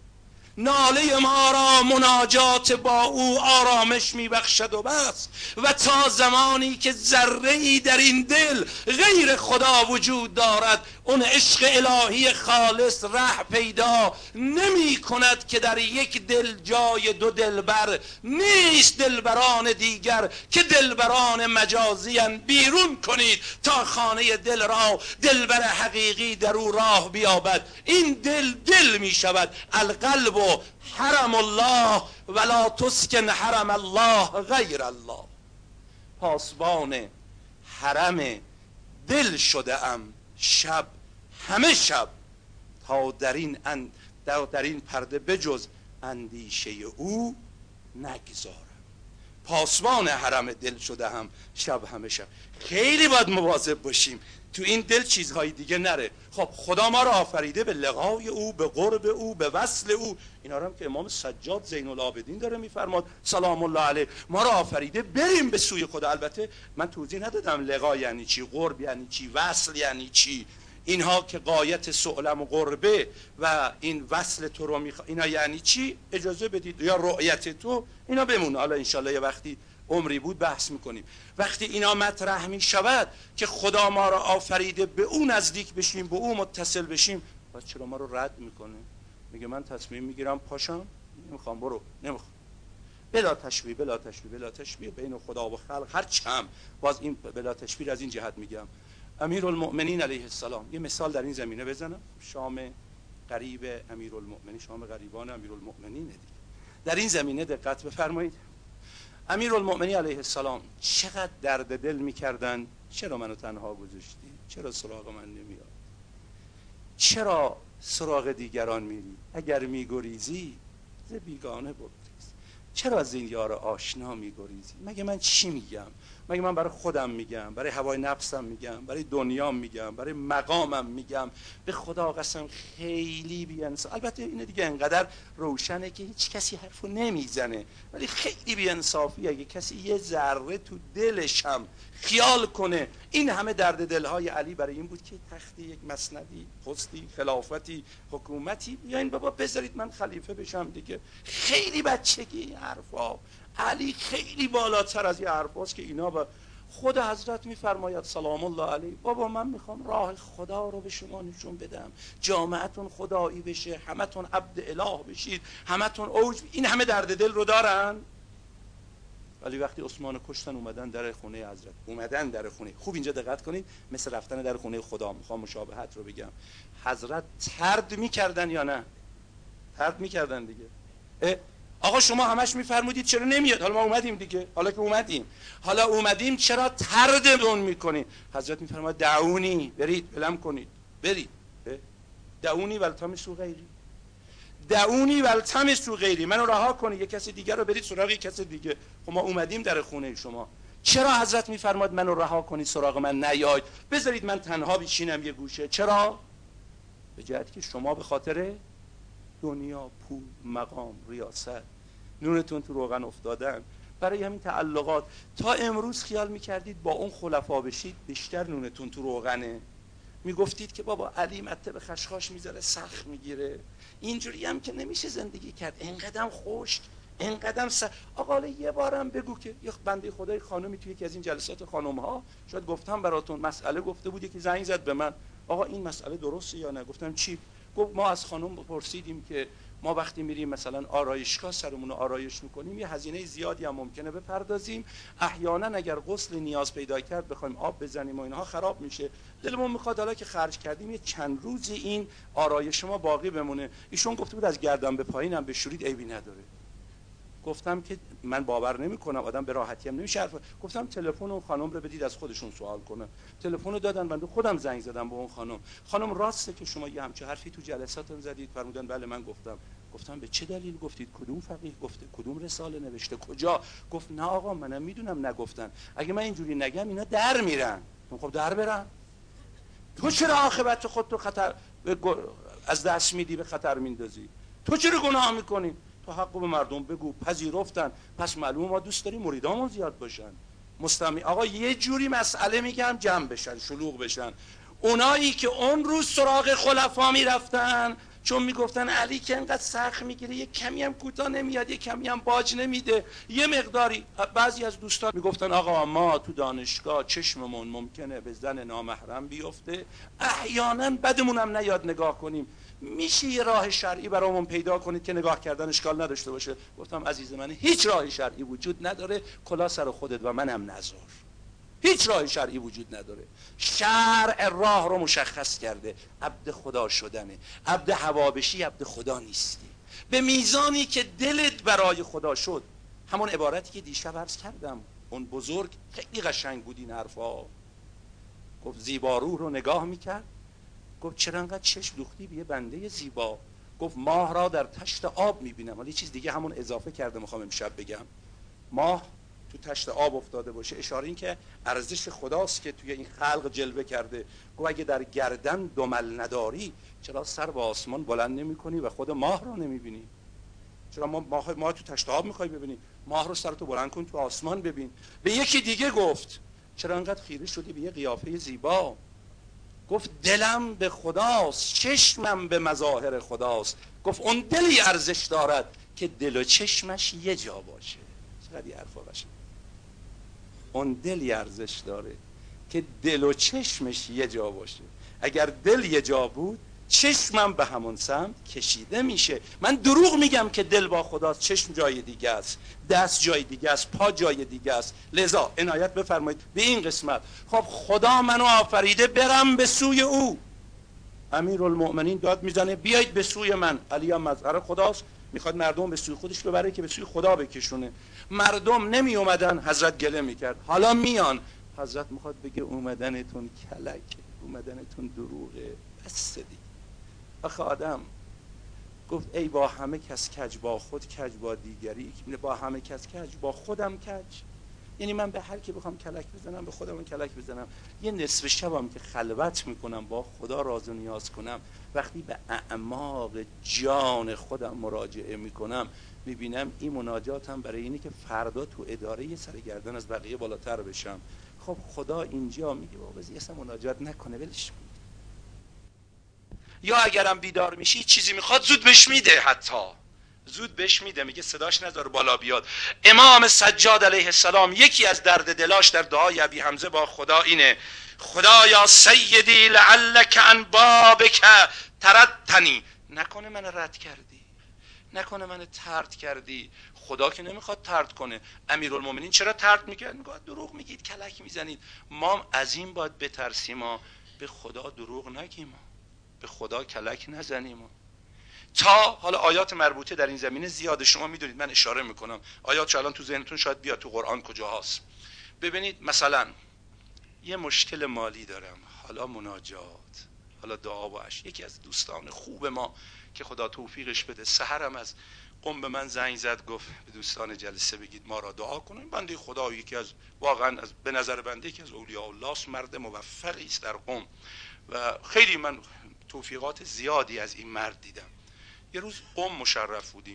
ناله ما را مناجات با او آرامش میبخشد و بس. و تا زمانی که ذره‌ای در این دل غیر خدا وجود دارد، اون عشق الهی خالص ره پیدا نمی کند که در یک دل جای دو دلبر نیست. دلبران دیگر که دلبران مجازیان بیرون کنید تا خانه دل را دلبر حقیقی در او راه بیابد. این دل دل می شود. القلب و حرم الله ولا تسکن حرم الله غیر الله. پاسبان حرم دل شده ام شب، همه شب، تا در این اند در این پرده بجز اندیشه او نگذارم. پاسبان حرم دل شده هم شب، همه شب. خیلی باید مواظب باشیم تو این دل چیزهای دیگه نره. خب خدا ما رو آفریده به لقای او، به قرب او، به وصل او. اینا رو هم که امام سجاد زین العابدین داره میفرماد سلام الله علیه، ما رو آفریده بریم به سوی خدا. البته من توضیح ندادم لقا یعنی چی، قرب یعنی چی، وصل یعنی چی. اینها که غایت سؤلم و قربه و این وصل تو رو میخوا، اینا یعنی چی؟ اجازه بدید. یا رؤیت تو، اینا بمونه، حالا انشالله یه وقتی عمری بود بحث میکنیم. وقتی اینا مطرح میشود که خدا ما را آفریده به اون نزدیک بشیم، به اون متصل بشیم، باز چرا ما رو رد میکنه؟ میگه من تصمیم میگیرم پاشم، نمیخوام، برو، نمیخوام. بلا تشبیه، بلا تشبیه، بلا تشبیه بین خدا و خلق. هر چم باز این بلا تشبیه از این جهت میگم. امیرالمؤمنین علیه السلام، یه مثال در این زمینه بزنم. شام قریب امیرالمؤمنین، شام غریبان امیرالمؤمنین دیگه. در این زمینه دقت بفرمایید. امیرالمؤمنین علیه السلام چقدر درد دل میکردن. چرا منو تنها گذاشتی؟ چرا سراغ من نمیاد؟ چرا سراغ دیگران میری؟ اگر میگریزی ز بیگانه بگریز. چرا از این یار آشنا میگریزی؟ مگه من چی میگم؟ مگه من برای خودم میگم، برای هوای نفسم میگم، برای دنیام میگم، برای مقامم میگم؟ به خدا قسم خیلی بی‌انصاف. البته این دیگه انقدر روشنه که هیچ کسی حرفو نمیزنه، ولی خیلی بی‌انصافی اگه کسی یه ذره تو دلش هم خیال کنه این همه درد دلهای علی برای این بود که تختی، یک مسندی، پستی، خلافتی، حکومتی، بیاین بابا بذارید من خلیفه بشم دیگه. خیلی بچگی حرفا. علی خیلی بالاتر از یه حرفاست که اینا با خود حضرت میفرماید سلام الله علیه، بابا من میخوام راه خدا رو به شما نشون بدم، جامعتون خدایی بشه، همتون عبد اله بشید، همتون اوج. این همه درد دل رو دارن. ولی وقتی عثمان کشتن اومدن در خونه حضرت، اومدن در خونه، خوب اینجا دقت کنید، مثل رفتن در خونه خدا. میخوام مشابهت رو بگم. حضرت طرد میکردن یا نه؟ طرد میکردن دیگه. آقا شما همش میفرمودید چرا نمیاد؟ حالا ما اومدیم دیگه، حالا که اومدیم حالا اومدیم چرا تردمون میکنید؟ حضرت میفرماد دعونی، برید ولم کنید، برید دعونی والتمسوا غیری، دعونی والتمسوا غیری، منو رها کنید، یه کسی دیگه رو برید سراغ یه کسی دیگه. خب ما اومدیم در خونه شما، چرا حضرت میفرماد منو رها کنید سراغ من نیاید، بذارید من تنها بشینم یه گوشه؟ چرا؟ به جهت که شما به خاطر دنیا، پول، مقام، ریاست نونتون تو روغن افتادن. برای همین تعلقات تا امروز خیال میکردید با اون خلفا بشید بیشتر نونتون تو روغنه، میگفتید که بابا علی مته به خشخاش میذاره سخت میگیره، اینجوری هم که نمیشه زندگی کرد، اینقدرم خشک، اینقدرم س... آقا حالا یه بارم بگو که یه بنده خدای خانمی توی یکی از این جلسات خانم ها شاید گفتم براتون مسئله گفته بود، یکی زنگ زد به من آقا این مسئله درسته یا نه؟ گفتم چی؟ گفت ما از خانم پرسیدیم که ما وقتی میریم مثلا آرایشگاه سرمون رو آرایش میکنیم یه هزینه زیادی هم ممکنه بپردازیم، احیانا اگر غسل نیاز پیدا کرد بخوایم آب بزنیم و اینها خراب میشه، دلمون میخواد حالا که خرج کردیم یه چند روزی این آرایش ما باقی بمونه. ایشون گفته بود از گردن به پایینم بشورید عیبی نداره. گفتم که من باور نمیکنم، آدم به راحتی هم نمیشه حرف. گفتم تلفن اون خانم رو بدید از خودشون سوال کنه. تلفن رو دادن، بنده خودم زنگ زدم به اون خانم. خانم راسته که شما یه همچه حرفی تو جلساتون زدید؟ فرمودن بله من گفتم. گفتم به چه دلیل گفتید؟ کدوم فقیه گفته؟ کدوم رساله نوشته؟ کجا؟ گفت نه آقا منم میدونم نگفتن، اگه من اینجوری نگم اینا در میرن. خب در برن، تو چرا عاقبت خودتو خطر از دست میدی، به خطر میندازی؟ تو چرا گناه میکنی؟ تو حق به مردم بگو، پذیرفتن، پس معلومه ما دوست داریم مریدامون زیاد باشن. مستمع آقا یه جوری مسئله میگم جمع بشن، شلوغ بشن. اونایی که اون روز سراغ خلفا میرفتن چون میگفتن علی که انقدر سخت میگیره، یه کمی هم کوتاه نمیاد، یه کمی هم باج نمیده، یه مقداری. بعضی از دوستان میگفتن آقا ما تو دانشگاه چشممون ممکنه به زن نامحرم بیفته، احیانا بدمون هم نیاد نگاه کنیم، میشه یه راه شرعی برامون پیدا کنید که نگاه کردن اشکال نداشته باشه؟ گفتم عزیز من هیچ راه شرعی وجود نداره، کلا سر خودت و منم نذار. هیچ راه شرعی وجود نداره. شرع راه رو مشخص کرده، عبد خدا شدنه. عبد هوا بشی عبد خدا نیستی. به میزانی که دلت برای خدا شد، همون عبارتی که دیشب عرض کردم اون بزرگ خیلی قشنگ بود این حرفا. گفت زیبارو رو نگاه میکرد، گفت چرا انقدر چشم دوختی به یه بنده زیبا؟ گفت ماه را در تشت آب میبینم. حالا یه چیز دیگه همون اضافه کرده میخوام امشب بگم. ماه تو تشت آب افتاده باشه، اشاره این که ارزش خداست که توی این خلق جلوه کرده. گفت اگه در گردن دمل نداری چرا سر به آسمان بلند نمی کنی و خود ماه رو نمی بینی؟ چرا ما ماه, ماه تو تشت آب میخوای ببینی؟ ماه رو سرتو بلند کن تو آسمان ببین. به یکی دیگه گفت چرا انقدر خیره شدی به یه قیافه زیبا؟ گفت دلم به خداست، چشمم به مظاهر خداست. گفت اون دلی ارزش دارد که دل و چشمش یه جا باشه. چقدر یه حرفا باشه. اون دلی ارزش داره که دل و چشمش یه جا باشه. اگر دل یه جا بود چشمم به همون سمت کشیده میشه. من دروغ میگم که دل با خداست، چشم جای دیگه است، دست جای دیگه است، پا جای دیگه است. لذا عنایت بفرمایید به این قسمت. خب خدا منو آفریده برم به سوی او. امیرالمؤمنین داد میزنه بیایید به سوی من. علی هم مظهر خداست، میخواد مردم به سوی خودش ببره که به سوی خدا بکشونه. مردم نمی اومدن، حضرت گله میکرد. حالا میان، حضرت میخواد بگه اومدنتون کلک، اومدنتون دروغه، بس دیگه. آخه آدم گفت ای با همه کس کج، با خود کج، با دیگری با همه کس کج، با خودم کج. یعنی من به هر کی بخوام کلک بزنم به خودم کلک بزنم. یه نصف شبم که خلوت میکنم با خدا راز و نیاز کنم، وقتی به اعماق جان خودم مراجعه میکنم میبینم این مناجاتم برای اینه که فردا تو اداره یه سر گردن از بقیه بالاتر بشم. خب خدا اینجا میگه بابا یه سر مناجات نکنه، ولش کن. یا اگرم بیدار میشی چیزی میخواد زود بهش میده، حتی زود بهش میده، میگه صداش نذار بالا بیاد. امام سجاد علیه السلام یکی از درد دلاش در دعای ابی حمزه با خدا اینه: خدایا سیدی لعلک عن بابک تردتنی، نکنه من رد کردی، نکنه من طرد کردی. خدا که نمیخواد طرد کنه. امیرالمومنین چرا طرد میکرد؟ میگه دروغ میگید، کلک میزنید. ما از این باید بترسیم، ما به خدا دروغ نگیم، به خدا کلک نزنیم. تا حالا آیات مربوطه در این زمینه زیاده، شما میدونید من اشاره میکنم آیات الان تو ذهنتون شاید بیاد تو قرآن کجا هست. ببینید مثلا یه مشکل مالی دارم، حالا مناجات، حالا دعا باش. یکی از دوستان خوب ما که خدا توفیقش بده سحرم از قم به من زنگ زد، گفت به دوستان جلسه بگید ما را دعا کنیم. بنده خدا یکی از واقعا از به نظر بنده یکی از اولیاء الله است، مرد موفقی است در قم و خیلی من توفیقات زیادی از این مرد دیدم. یه روز قم مشرف بودیم،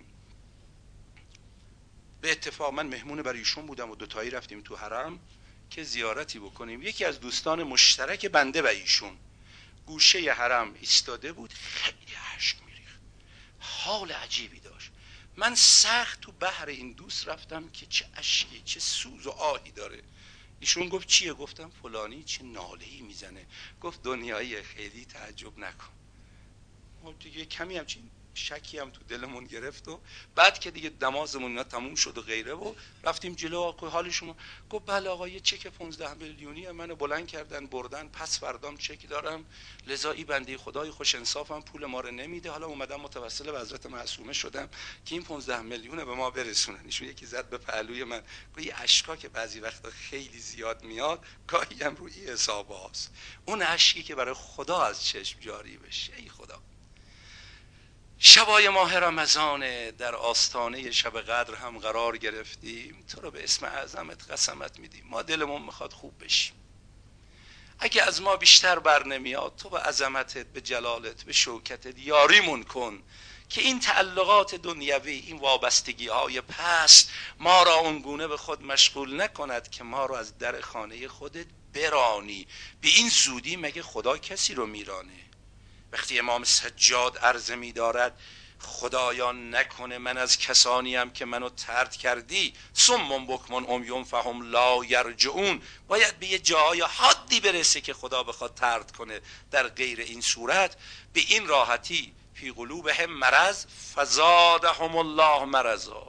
به اتفاق من مهمون برای ایشون بودم و دوتایی رفتیم تو حرم که زیارتی بکنیم. یکی از دوستان مشترک بنده و ایشون گوشه حرم ایستاده بود، خیلی اشک میریخت، حال عجیبی داشت. من سخت تو بحر این دوست رفتم که چه اشکی چه سوز و آهی داره. ایشون گفت چیه؟ گفتم فلانی چه ناله‌ای میزنه. گفت دنیایی خیلی تعجب نکن. ما دیگه کمی همچین شکی هم تو دلمون گرفت و بعد که دیگه نمازمون اینا تموم شد و غیره و رفتیم جلو، حال شما؟ گفت بله آقا یه چک پانزده میلیونی منو بلند کردن بردن، پس فردام چک دارم، لذا این بنده خدای خوش انصافم پول ما رو نمیده، حالا اومدم متوسل به حضرت معصومه شدم که این پانزده میلیون به ما برسونن. ایشون یکی زد به پهلوی من، گفت یه اشکا که بعضی وقتا خیلی زیاد میاد گاهی هم روی حساب هاست، اون اشکی که برای خدا از چشم جاری بشه. ای خدا، شبای ماه رمضان در آستانه شب قدر هم قرار گرفتیم، تو رو به اسم اعظمت قسمت میدیم ما دلمون میخواد خوب بشیم. اگه از ما بیشتر بر نمیاد تو به عظمتت، به جلالت، به شوکتت یاریمون کن که این تعلقات دنیوی، این وابستگی های پست ما را اونگونه به خود مشغول نکند که ما را از در خانه خودت برانی. به این زودی مگه خدا کسی رو میرانه؟ وقتی امام سجاد عرضه می دارد خدایا نکنه من از کسانیم که منو طرد کردی، صم بکم عمیون فهم لا یرجعون، باید به یه جای حدی برسه که خدا بخواد طرد کنه. در غیر این صورت به این راحتی فی قلوبهم مرض فزادهم الله مرضا.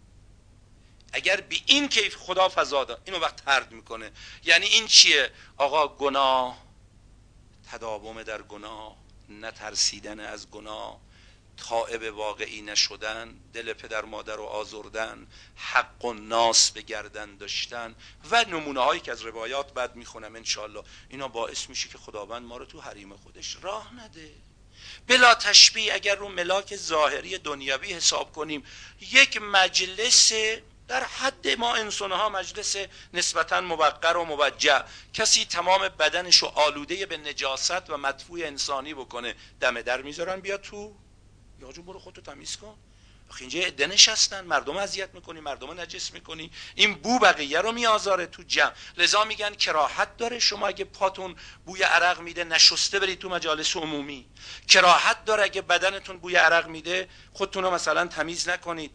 اگر به این کیف خدا فزاده اینو وقت طرد میکنه. یعنی این چیه آقا؟ گناه، تداوم در گناه، نترسیدن از گناه، تائب واقعی نشدن، دل پدر مادر رو آزردن، حق و ناس به گردن داشتن و نمونه هایی که از روایات بعد میخونم انشالله، اینا باعث میشه که خداوند ما رو تو حریم خودش راه نده. بلا تشبیه اگر رو ملاک ظاهری دنیوی حساب کنیم، یک مجلس در حد ما انسانها مجلس نسبتا موقر و موجه، کسی تمام بدنش رو آلوده به نجاست و مدفوع انسانی بکنه دم در میذارن بیا تو، یا جون برو خودتو تمیز کن. آخه اینجا عده نشستن، مردم اذیت میکنی، مردم نجس میکنی، این بو بقیه رو میآزاره تو جمع. لذا میگن کراهت داره شما اگه پاتون بوی عرق میده نشسته برید تو مجالس عمومی، کراهت داره اگه بدنتون بوی عرق میده خودتون رو مثلا تمیز نکنید،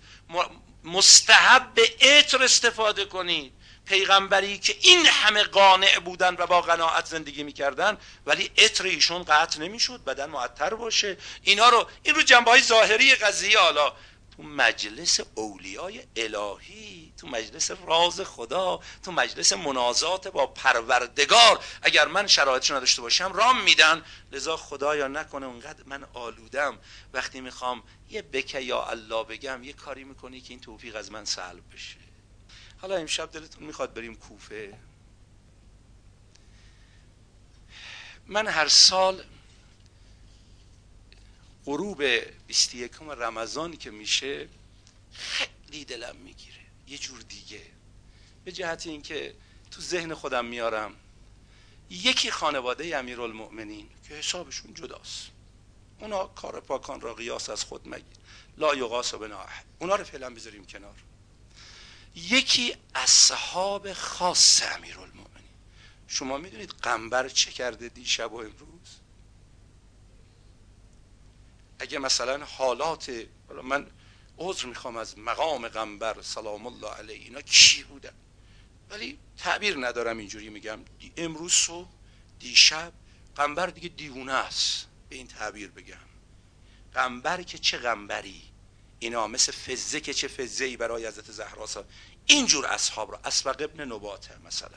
مستحب به عطر استفاده کنید. پیغمبری که این همه قانع بودن و با قناعت زندگی میکردن ولی عطر ایشون قطع نمیشد، بدن معطر باشه. اینا رو این رو جنبه های ظاهری قضیه. حالا تو مجلس اولیای الهی، تو مجلس راز خدا، تو مجلس مناظات با پروردگار اگر من شرایطش نداشته باشم رام میدن. لذا خدایا نکنه اونقدر من آلودم وقتی میخوام یه بکه یا الله بگم یه کاری میکنی که این توفیق از من سلب بشه. حالا امشب دلتون میخواد بریم کوفه؟ من هر سال غروب بیست و یکم رمضان که میشه خیلی دلم میگیره یه جور دیگه، به جهت اینکه تو ذهن خودم میارم یکی خانواده امیرالمؤمنین که حسابشون جداست، اونا کار پاکان را قیاس از خود مگیر، لا یقاس بنا احد، اونا رو فعلا بذاریم کنار. یکی اصحاب خاص امیرالمؤمنین. شما میدونید قنبر چه کرده دیشب و امروز؟ اگه مثلا حالات، من عذر میخوام از مقام قنبر سلام الله علیه اینا کی بودن، ولی تعبیر ندارم اینجوری میگم، امروز صبح دیشب قنبر دیگه دیوونه است به این تعبیر بگم. قنبر که چه قنبری، اینا مثل فزه که چه فزه‌ای برای حضرت زهرا سا. اینجور اصحاب را، اسبق ابن نباته مثلا،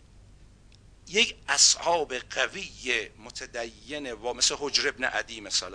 یک اصحاب قوی متدین و مثل حجر ابن عدی مثلا،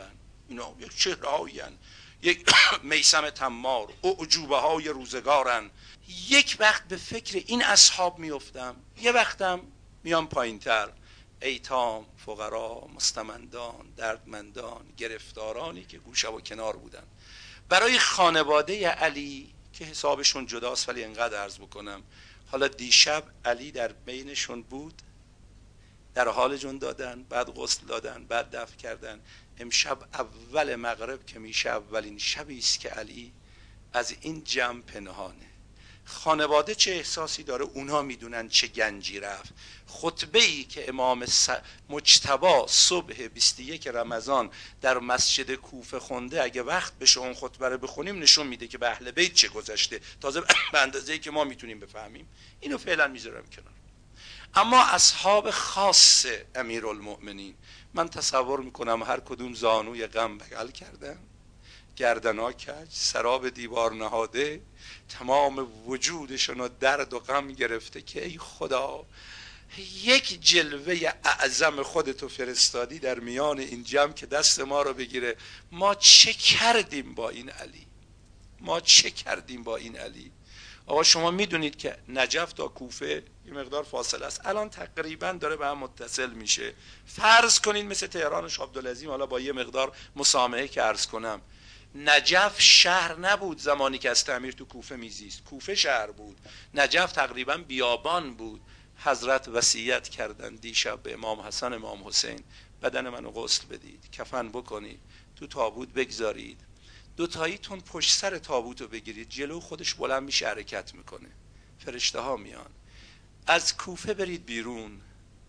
اینا یک چهره هایین، یک میثم تمار، اعجوبه های روزگارن. یک وقت به فکر این اصحاب میافتم، یه وقتم میام پایین تر، ایتام، فقرا، مستمندان، دردمندان، گرفتارانی که گوشه و کنار بودن. برای خانواده علی که حسابشون جداست، ولی انقدر عرض بکنم، حالا دیشب علی در بینشون بود، در حال جون دادن، بعد غسل دادن، بعد دفن کردن. امشب اول مغرب که میشه اولین شبی است که علی از این جمع پنهانه. خانواده چه احساسی داره اونها میدونن، چه گنجی رفت. خطبه‌ای که امام مجتبی صبح بیست و یک رمضان در مسجد کوفه خونده، اگه وقت بشه اون خطبه رو بخونیم نشون میده که به اهل بیت چه گذشته، تازه به اندازه‌ای که ما میتونیم بفهمیم. اینو فعلا میذارم کنار. اما اصحاب خاص امیرالمؤمنین، من تصور میکنم هر کدوم زانوی غم بغل کردن، گردنها کج، سراب دیوار نهاده، تمام وجودشون رو درد و غم گرفته که ای خدا یک جلوه اعظم خودتو فرستادی در میان این جمع که دست ما رو بگیره. ما چه کردیم با این علی؟ ما چه کردیم با این علی؟ آقا شما میدونید که نجف تا کوفه یه مقدار فاصله است، الان تقریبا داره به هم متصل میشه. فرض کنید مثل تهران و شاه عبدالعظیم، حالا با یه مقدار مسامحه که عرض کنم، نجف شهر نبود زمانی که از امیر تو کوفه میزیست، کوفه شهر بود، نجف تقریبا بیابان بود. حضرت وصیت کردن دیشب به امام حسن امام حسین، بدن منو غسل بدید، کفن بکنید، تو تابوت بگذارید، دوتاییتون پشت سر تابوت رو بگیرید، جلو خودش بلند میشه حرکت میکنه، فرشته ها میان، از کوفه برید بیرون،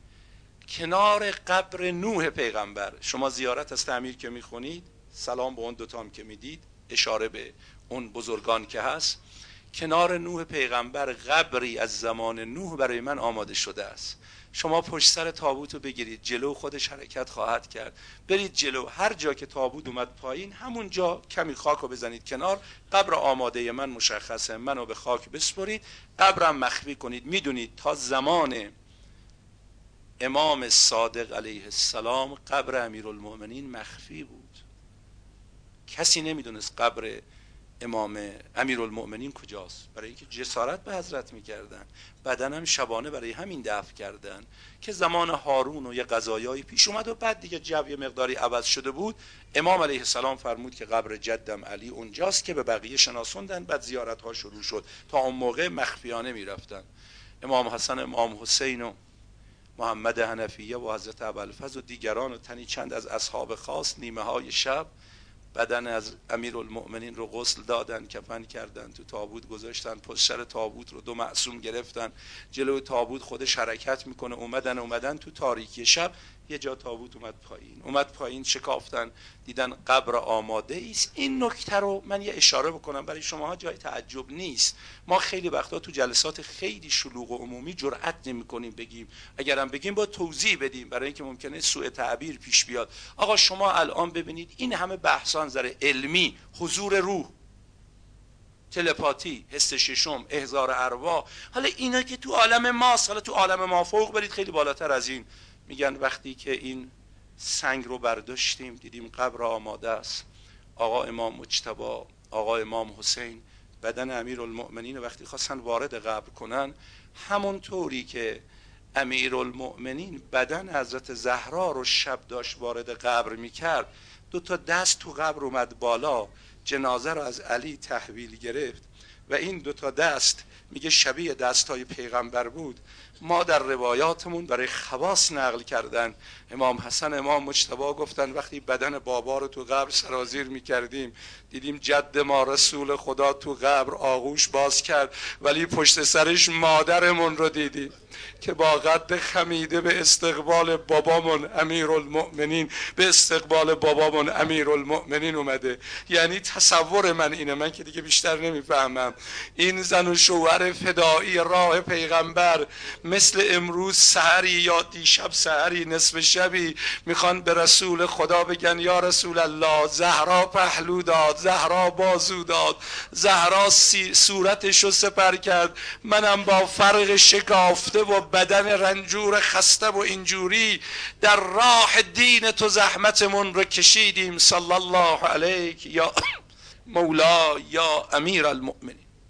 کنار قبر نوح پیغمبر. شما زیارت از تعمیر که میخونید، سلام به اون دوتام که میدید، اشاره به اون بزرگان که هست، کنار نوح پیغمبر قبری از زمان نوح برای من آماده شده است. شما پشت سر تابوت رو بگیرید، جلو خودش حرکت خواهد کرد، برید جلو، هر جا که تابوت اومد پایین همون جا کمی خاک رو بزنید کنار، قبر آماده من مشخصه، منو به خاک بسپرید، قبرم مخفی کنید. میدونید تا زمان امام صادق علیه السلام قبر امیرالمؤمنین مخفی بود، کسی نمیدونست قبر امام امیرالمؤمنین کجاست، برای اینکه جسارت به حضرت میکردن، بدنم شبانه برای همین دفن کردن که زمان هارون و یه قضایایی پیش اومد و بعد دیگه جو یه مقداری عوض شده بود. امام علیه السلام فرمود که قبر جدم علی اونجاست، که به بقیه شناسوندن، بعد زیارت ها شروع شد. تا اون موقع مخفیانه میرفتن. امام حسن امام حسین و محمد حنفیه و حضرت ابوالفضل و دیگران و تنی چند از اصحاب خاص نیمه های شب بدن از امیرالمؤمنین رو غسل دادن، کفن کردن، تو تابوت گذاشتن، پشت سر تابوت رو دو معصوم گرفتن، جلو تابوت خودش حرکت میکنه، اومدن اومدن تو تاریکی شب یه جا تابوت اومد پایین، اومد پایین شکافتن، دیدن قبر آماده است. این نکته رو من یه اشاره بکنم برای شماها، جای تعجب نیست. ما خیلی وقتا تو جلسات خیلی شلوغ و عمومی جرئت نمی‌کنیم بگیم، اگرم بگیم با توضیح بدیم برای اینکه ممکنه سوء تعبیر پیش بیاد. آقا شما الان ببینید این همه بحثان زره علمی، حضور روح، تلپاتی، حس ششم، احضار ارواح، حالا اینا که تو عالم ماست، حالا تو عالم مافوق برید خیلی بالاتر از این. میگن وقتی که این سنگ رو برداشتیم دیدیم قبر آماده است، آقا امام مجتبی، آقا امام حسین، بدن امیرالمؤمنین وقتی خواستن وارد قبر کنن، همون طوری که امیرالمؤمنین بدن حضرت زهرا رو شب داشت وارد قبر میکرد، دو تا دست تو قبر اومد بالا، جنازه رو از علی تحویل گرفت و این دو تا دست میگه شبیه دستای پیغمبر بود. ما در روایاتمون برای خواص نقل کردن، امام حسن امام مجتبی گفتن وقتی بدن بابا رو تو قبر سرازیر میکردیم دیدیم جد ما رسول خدا تو قبر آغوش باز کرد، ولی پشت سرش مادرمون رو دیدیم که با قد خمیده به استقبال بابامون امیرالمؤمنین به استقبال بابامون امیرالمؤمنین اومده. یعنی تصور من اینه، من که دیگه بیشتر نمیفهمم، این زن و شوهر فدایی راه پیغمبر مثل امروز سحری یا دیشب سحری نصف شبی میخوان به رسول خدا بگن یا رسول الله زهرا پهلو داد، زهرا بازو داد، زهرا صورتشو سپر کرد، منم با فرق شکافته و بدن رنجور خسته و اینجوری در راه دین تو زحمتمون رو کشیدیم. صلی الله علیک یا مولا یا امیر المؤمنین.